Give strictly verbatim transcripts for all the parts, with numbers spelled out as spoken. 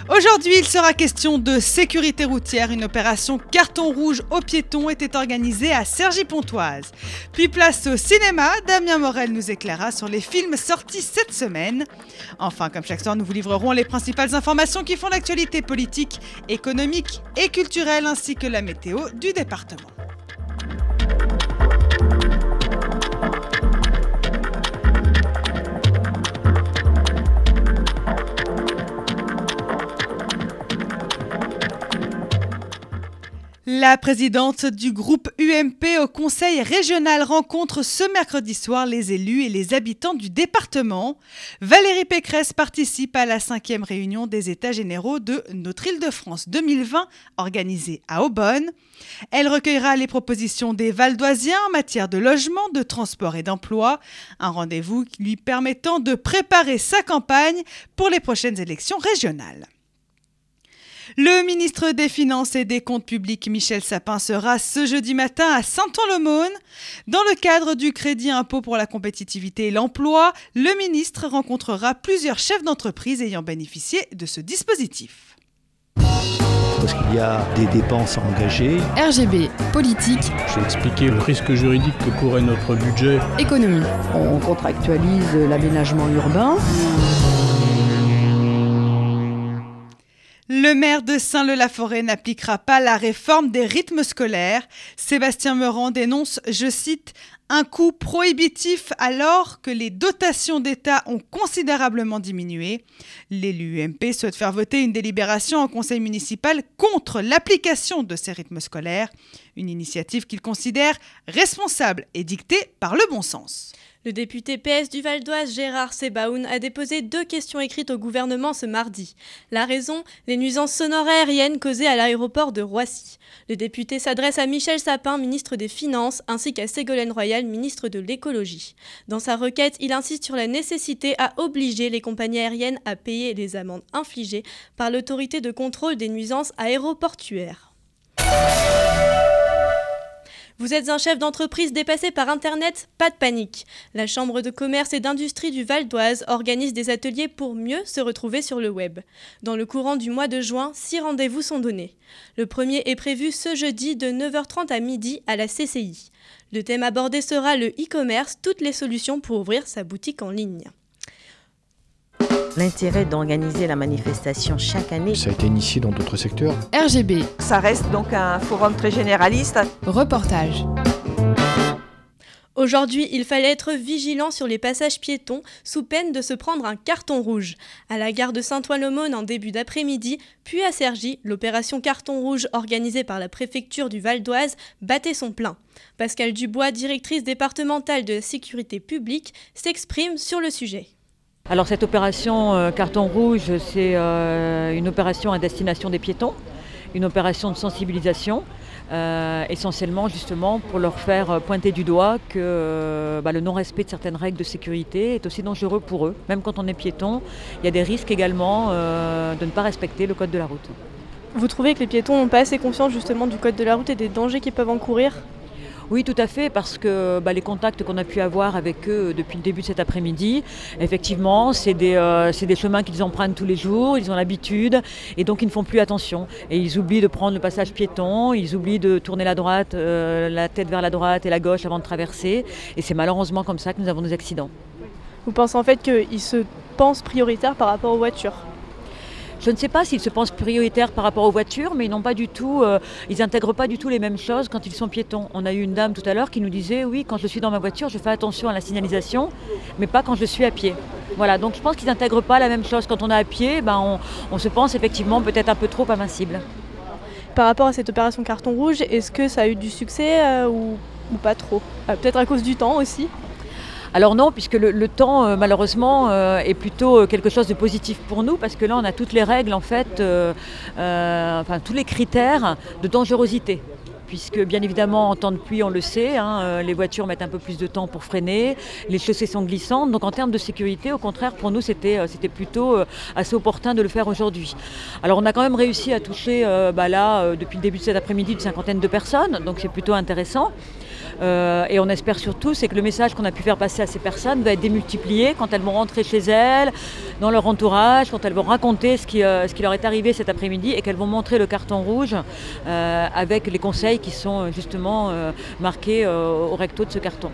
Aujourd'hui, il sera question de sécurité routière. Une opération carton rouge aux piétons était organisée à Cergy-Pontoise. Puis place au cinéma, Damien Morel nous éclairera sur les films sortis cette semaine. Enfin, comme chaque soir, nous vous livrerons les principales informations qui font l'actualité politique, économique et culturelle, ainsi que la météo du département. La présidente du groupe U M P au Conseil régional rencontre ce mercredi soir les élus et les habitants du département. Valérie Pécresse participe à la cinquième réunion des États généraux de Notre Île-de-France deux mille vingt, organisée à Aubonne. Elle recueillera les propositions des Valdoisiens en matière de logement, de transport et d'emploi. Un rendez-vous lui permettant de préparer sa campagne pour les prochaines élections régionales. Le ministre des Finances et des Comptes publics, Michel Sapin, sera ce jeudi matin à Saint-Ouen-l'Aumône. Dans le cadre du crédit impôt pour la compétitivité et l'emploi, le ministre rencontrera plusieurs chefs d'entreprise ayant bénéficié de ce dispositif. Parce qu'il y a des dépenses à engager. R G B, politique. Je vais expliquer le risque juridique que courait notre budget. Économie. On contractualise l'aménagement urbain. Le maire de Saint-Leu-la-Forêt n'appliquera pas la réforme des rythmes scolaires. Sébastien Meurant dénonce, je cite, « un coût prohibitif alors que les dotations d'État ont considérablement diminué ». L'élu U M P souhaite faire voter une délibération en conseil municipal contre l'application de ces rythmes scolaires, une initiative qu'il considère responsable et dictée par le bon sens. Le député P S du Val d'Oise, Gérard Sebaoun, a déposé deux questions écrites au gouvernement ce mardi. La raison, les nuisances sonores aériennes causées à l'aéroport de Roissy. Le député s'adresse à Michel Sapin, ministre des Finances, ainsi qu'à Ségolène Royal, ministre de l'Écologie. Dans sa requête, il insiste sur la nécessité à obliger les compagnies aériennes à payer les amendes infligées par l'autorité de contrôle des nuisances aéroportuaires. Vous êtes un chef d'entreprise dépassé par Internet? Pas de panique. La Chambre de commerce et d'industrie du Val d'Oise organise des ateliers pour mieux se retrouver sur le web. Dans le courant du mois de juin, six rendez-vous sont donnés. Le premier est prévu ce jeudi de neuf heures trente à midi à la C C I. Le thème abordé sera le e-commerce, toutes les solutions pour ouvrir sa boutique en ligne. L'intérêt d'organiser la manifestation chaque année. Ça a été initié dans d'autres secteurs. R G B. Ça reste donc un forum très généraliste. Reportage. Aujourd'hui, il fallait être vigilant sur les passages piétons sous peine de se prendre un carton rouge. À la gare de Saint-Ouen-l'Aumône en début d'après-midi, puis à Cergy, l'opération carton rouge organisée par la préfecture du Val d'Oise battait son plein. Pascale Dubois, directrice départementale de la sécurité publique, s'exprime sur le sujet. Alors cette opération euh, carton rouge, c'est euh, une opération à destination des piétons, une opération de sensibilisation, euh, essentiellement justement pour leur faire pointer du doigt que euh, bah, le non-respect de certaines règles de sécurité est aussi dangereux pour eux. Même quand on est piéton, il y a des risques également euh, de ne pas respecter le code de la route. Vous trouvez que les piétons n'ont pas assez conscience justement du code de la route et des dangers qu'ils peuvent encourir ? Oui, tout à fait, parce que bah, les contacts qu'on a pu avoir avec eux depuis le début de cet après-midi, effectivement, c'est des, euh, c'est des chemins qu'ils empruntent tous les jours, ils ont l'habitude, et donc ils ne font plus attention. Et ils oublient de prendre le passage piéton, ils oublient de tourner la droite, euh, la tête vers la droite et la gauche avant de traverser, et c'est malheureusement comme ça que nous avons des accidents. Vous pensez en fait qu'ils se pensent prioritaires par rapport aux voitures ? Je ne sais pas s'ils se pensent prioritaires par rapport aux voitures, mais ils n'ont pas du tout, euh, ils n'intègrent pas du tout les mêmes choses quand ils sont piétons. On a eu une dame tout à l'heure qui nous disait, oui, quand je suis dans ma voiture, je fais attention à la signalisation, mais pas quand je suis à pied. Voilà, donc je pense qu'ils n'intègrent pas la même chose. Quand on est à pied, ben on, on se pense effectivement peut-être un peu trop invincible. Par rapport à cette opération carton rouge, est-ce que ça a eu du succès euh, ou, ou pas trop euh, Peut-être à cause du temps aussi ? Alors non, puisque le, le temps, euh, malheureusement, euh, est plutôt quelque chose de positif pour nous, parce que là, on a toutes les règles, en fait, euh, euh, enfin, tous les critères de dangerosité. Puisque, bien évidemment, en temps de pluie, on le sait, hein, euh, les voitures mettent un peu plus de temps pour freiner, les chaussées sont glissantes. Donc, en termes de sécurité, au contraire, pour nous, c'était, euh, c'était plutôt euh, assez opportun de le faire aujourd'hui. Alors, on a quand même réussi à toucher, euh, bah, là, euh, depuis le début de cet après-midi, une cinquantaine de personnes, donc c'est plutôt intéressant. Euh, et on espère surtout c'est que le message qu'on a pu faire passer à ces personnes va être démultiplié quand elles vont rentrer chez elles, dans leur entourage, quand elles vont raconter ce qui, euh, ce qui leur est arrivé cet après-midi et qu'elles vont montrer le carton rouge euh, avec les conseils qui sont justement euh, marqués euh, au recto de ce carton.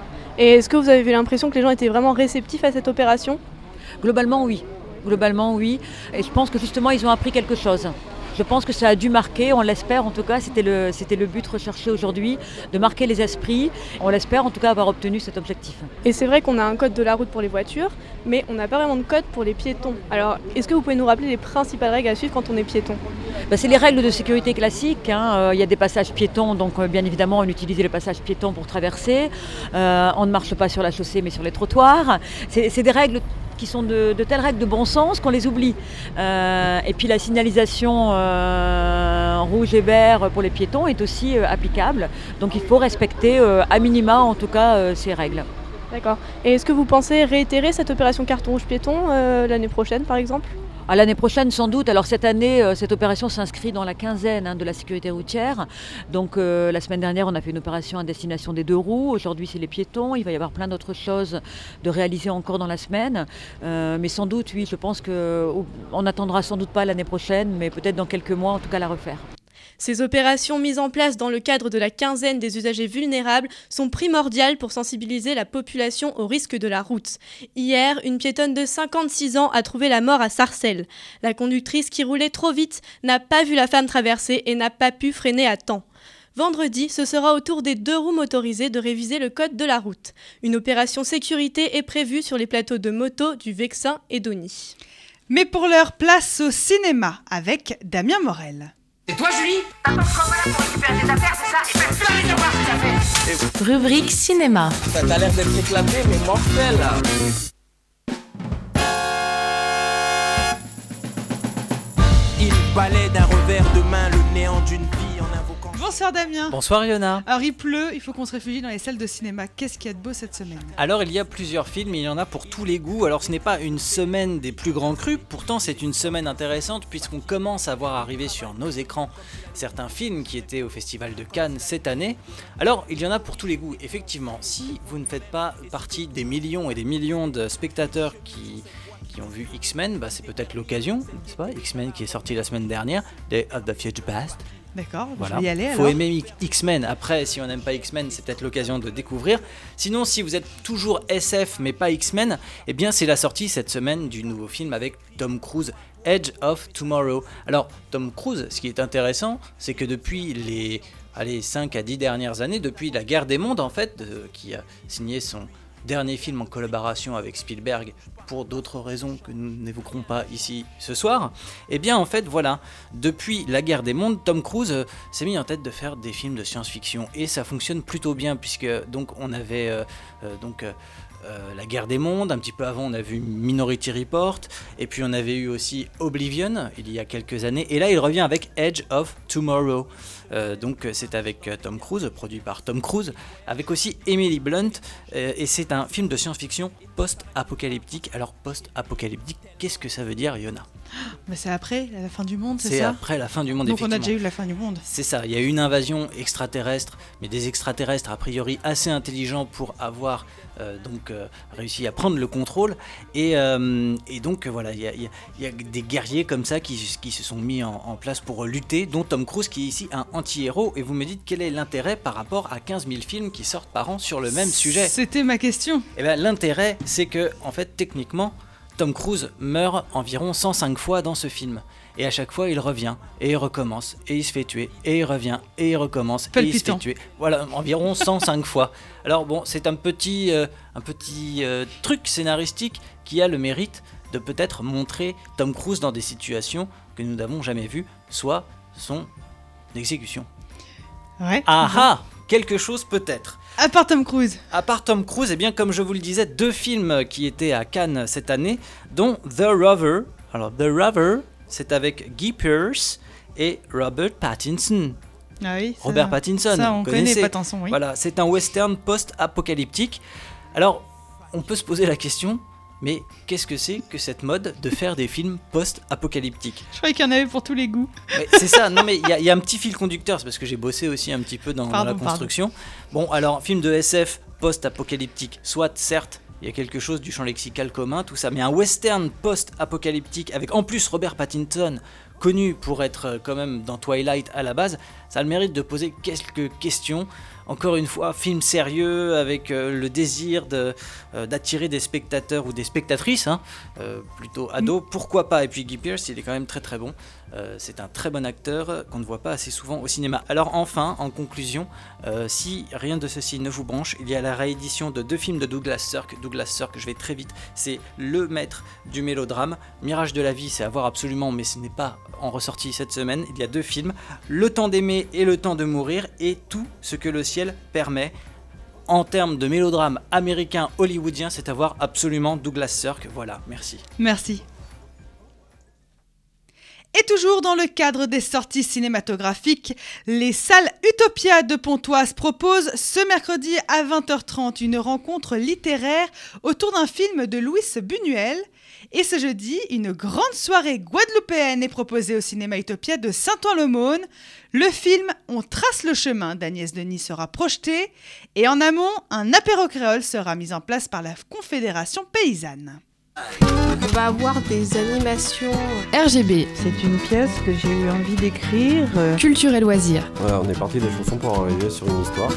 Et est-ce que vous avez eu l'impression que les gens étaient vraiment réceptifs à cette opération ? Globalement, oui. Globalement, oui. Et je pense que justement, ils ont appris quelque chose. Je pense que ça a dû marquer, on l'espère en tout cas, c'était le, c'était le but recherché aujourd'hui, de marquer les esprits. On l'espère en tout cas avoir obtenu cet objectif. Et c'est vrai qu'on a un code de la route pour les voitures, mais on n'a pas vraiment de code pour les piétons. Alors, est-ce que vous pouvez nous rappeler les principales règles à suivre quand on est piéton ? Ben, c'est les règles de sécurité classiques. Hein. Euh, il y a des passages piétons, donc euh, bien évidemment on utilise les passages piétons pour traverser. Euh, on ne marche pas sur la chaussée mais sur les trottoirs. C'est, c'est des règles qui sont de, de telles règles de bon sens qu'on les oublie. Euh, et puis la signalisation euh, rouge et vert pour les piétons est aussi euh, applicable. Donc il faut respecter euh, à minima en tout cas euh, ces règles. D'accord. Et est-ce que vous pensez réitérer cette opération carton rouge piéton euh, l'année prochaine par exemple ? À l'année prochaine, sans doute. Alors cette année, euh, cette opération s'inscrit dans la quinzaine hein, de la sécurité routière. Donc euh, la semaine dernière, on a fait une opération à destination des deux roues. Aujourd'hui, c'est les piétons. Il va y avoir plein d'autres choses de réaliser encore dans la semaine. Euh, mais sans doute, oui, je pense qu'on n'attendra sans doute pas l'année prochaine, mais peut-être dans quelques mois, en tout cas, la refaire. Ces opérations mises en place dans le cadre de la quinzaine des usagers vulnérables sont primordiales pour sensibiliser la population aux risques de la route. Hier, une piétonne de cinquante-six ans a trouvé la mort à Sarcelles. La conductrice qui roulait trop vite n'a pas vu la femme traverser et n'a pas pu freiner à temps. Vendredi, ce sera au tour des deux roues motorisées de réviser le code de la route. Une opération sécurité est prévue sur les plateaux de moto du Vexin et d'Ony. Mais pour l'heure, place au cinéma avec Damien Morel. Et toi, Julie ? Attends, je crois là pour récupérer tes affaires, c'est ça ? Et fais plus aller savoir ce que ça fait. Rubrique cinéma. Ça t'a l'air d'être éclaté, mais mortel, là. Il balaie d'un revers de main le néant d'une vie en invoquant... Bonsoir Damien. Bonsoir Yona. Alors il pleut, il faut qu'on se réfugie dans les salles de cinéma. Qu'est-ce qu'il y a de beau cette semaine ? Alors il y a plusieurs films, il y en a pour tous les goûts. Alors ce n'est pas une semaine des plus grands crus, pourtant c'est une semaine intéressante puisqu'on commence à voir arriver sur nos écrans certains films qui étaient au Festival de Cannes cette année. Alors il y en a pour tous les goûts. Effectivement, si vous ne faites pas partie des millions et des millions de spectateurs qui... qui ont vu X-Men, bah c'est peut-être l'occasion, n'est-ce pas ? X-Men qui est sorti la semaine dernière, Day of the Future Past. D'accord, voilà. Je vais y aller alors. Faut aimer X-Men. Après, si on n'aime pas X-Men, c'est peut-être l'occasion de découvrir. Sinon, si vous êtes toujours S F mais pas X-Men, eh bien c'est la sortie cette semaine du nouveau film avec Tom Cruise, Edge of Tomorrow. Alors, Tom Cruise, ce qui est intéressant, c'est que depuis les allez, cinq à dix dernières années, depuis La Guerre des Mondes en fait, de, qui a signé son dernier film en collaboration avec Spielberg pour d'autres raisons que nous n'évoquerons pas ici ce soir, et bien en fait voilà, depuis La Guerre des Mondes, Tom Cruise euh, s'est mis en tête de faire des films de science-fiction et ça fonctionne plutôt bien puisque donc on avait euh, euh, donc euh, Euh, La Guerre des Mondes, un petit peu avant on a vu Minority Report, et puis on avait eu aussi Oblivion il y a quelques années, et là il revient avec Edge of Tomorrow, euh, donc c'est avec Tom Cruise, produit par Tom Cruise, avec aussi Emily Blunt, euh, et c'est un film de science-fiction post-apocalyptique. Alors post-apocalyptique, qu'est-ce que ça veut dire, Yona ? Mais c'est après la fin du monde, c'est, c'est ça ? C'est après la fin du monde, donc effectivement. Donc on a déjà eu la fin du monde. C'est ça, il y a eu une invasion extraterrestre, mais des extraterrestres a priori assez intelligents pour avoir euh, donc euh, réussi à prendre le contrôle, et, euh, et donc euh, voilà, il y, y, y a des guerriers comme ça qui, qui se sont mis en, en place pour lutter, dont Tom Cruise qui est ici un anti-héros, et vous me dites quel est l'intérêt par rapport à quinze mille films qui sortent par an sur le même sujet ? C'était ma question. Et bien l'intérêt, c'est que en fait techniquement, Tom Cruise meurt environ cent cinq fois dans ce film. Et à chaque fois, il revient, et il recommence, et il se fait tuer, et il revient, et il recommence, Palpitant. Et il se fait tuer. Voilà, environ cent cinq fois. Alors bon, c'est un petit, euh, un petit euh, truc scénaristique qui a le mérite de peut-être montrer Tom Cruise dans des situations que nous n'avons jamais vues, soit son exécution. Ouais. Ah ah, quelque chose peut-être. À part Tom Cruise. À part Tom Cruise, eh bien comme je vous le disais, deux films qui étaient à Cannes cette année, dont The Rover. Alors The Rover, c'est avec Guy Pearce et Robert Pattinson. Ah oui, ça, Robert Pattinson, ça on vous connaît connaissez. Pattinson, oui. Voilà, c'est un western post-apocalyptique. Alors, on peut se poser la question, Mais qu'est-ce que c'est que cette mode de faire des films post-apocalyptiques ? Je croyais qu'il y en avait pour tous les goûts. Mais c'est ça, non mais il y, y a un petit fil conducteur, c'est parce que j'ai bossé aussi un petit peu dans, pardon, dans la construction. Pardon. Bon, alors, film de S F post-apocalyptique, soit, certes, il y a quelque chose du champ lexical commun, tout ça, mais un western post-apocalyptique, avec en plus Robert Pattinson, connu pour être quand même dans Twilight à la base, ça a le mérite de poser quelques questions. Encore une fois, film sérieux avec euh, le désir de, euh, d'attirer des spectateurs ou des spectatrices, hein, euh, plutôt ados, pourquoi pas. Et puis Guy Pearce, il est quand même très très bon. Euh, c'est un très bon acteur qu'on ne voit pas assez souvent au cinéma. Alors enfin, en conclusion, euh, si rien de ceci ne vous branche, il y a la réédition de deux films de Douglas Sirk. Douglas Sirk, je vais très vite, c'est le maître du mélodrame. Mirage de la vie, c'est à voir absolument, mais ce n'est pas en ressorti cette semaine. Il y a deux films, Le temps d'aimer et Le temps de mourir, et Tout ce que le ciel permet. En termes de mélodrame américain hollywoodien, c'est à voir absolument Douglas Sirk. Voilà, merci. Merci. Et toujours dans le cadre des sorties cinématographiques, les salles Utopia de Pontoise proposent ce mercredi à vingt heures trente une rencontre littéraire autour d'un film de Luis Buñuel. Et ce jeudi, une grande soirée guadeloupéenne est proposée au cinéma Utopia de Saint-Ouen-l'Aumône. Le film « On trace le chemin » d'Agnès Denis sera projeté. Et en amont, un apéro créole sera mis en place par la Confédération paysanne. On va avoir des animations. R G B. C'est une pièce que j'ai eu envie d'écrire. Culture et loisirs. Voilà, on est parti des chansons pour arriver sur une histoire.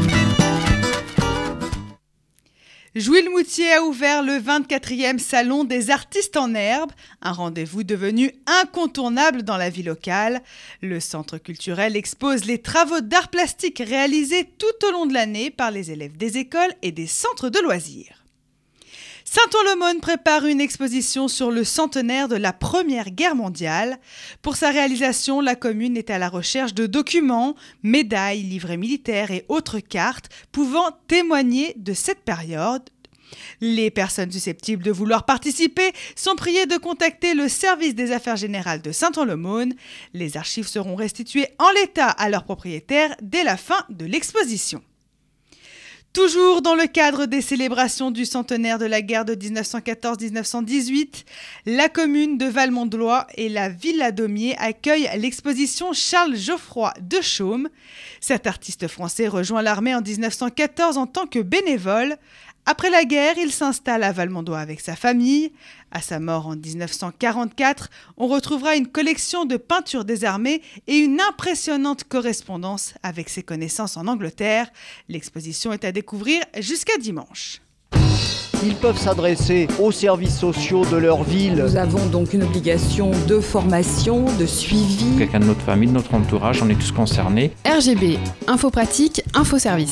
Jouy-le-Moutier a ouvert le vingt-quatrième Salon des artistes en herbe, un rendez-vous devenu incontournable dans la vie locale. Le centre culturel expose les travaux d'art plastique réalisés tout au long de l'année par les élèves des écoles et des centres de loisirs. Saint-Ouen-l'Aumône prépare une exposition sur le centenaire de la Première Guerre mondiale. Pour sa réalisation, la commune est à la recherche de documents, médailles, livrets militaires et autres cartes pouvant témoigner de cette période. Les personnes susceptibles de vouloir participer sont priées de contacter le service des affaires générales de Saint-Ouen-l'Aumône. Les archives seront restituées en l'état à leurs propriétaires dès la fin de l'exposition. Toujours dans le cadre des célébrations du centenaire de la guerre de dix-neuf cent quatorze à dix-neuf cent dix-huit, la commune de Valmont-de-Loire et la Villa Daumier accueillent l'exposition Charles Geoffroy de Chaume. Cet artiste français rejoint l'armée en dix-neuf cent quatorze en tant que bénévole. Après la guerre, il s'installe à Valmondois avec sa famille. À sa mort en dix-neuf cent quarante-quatre, on retrouvera une collection de peintures des armées et une impressionnante correspondance avec ses connaissances en Angleterre. L'exposition est à découvrir jusqu'à dimanche. Ils peuvent s'adresser aux services sociaux de leur ville. Nous avons donc une obligation de formation, de suivi. Quelqu'un de notre famille, de notre entourage, on est tous concernés. R G B, info pratique, info service.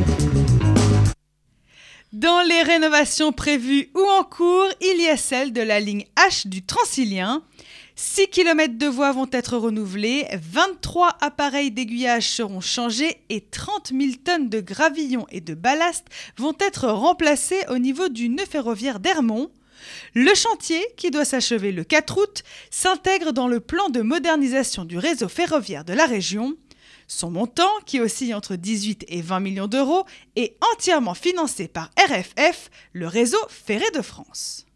Dans les rénovations prévues ou en cours, il y a celle de la ligne H du Transilien. six kilomètres de voies vont être renouvelés, vingt-trois appareils d'aiguillage seront changés et trente mille tonnes de gravillons et de ballast vont être remplacés au niveau du nœud ferroviaire d'Hermont. Le chantier, qui doit s'achever le quatre août, s'intègre dans le plan de modernisation du réseau ferroviaire de la région. Son montant, qui oscille entre dix-huit et vingt millions d'euros, est entièrement financé par R F F, le réseau ferré de France.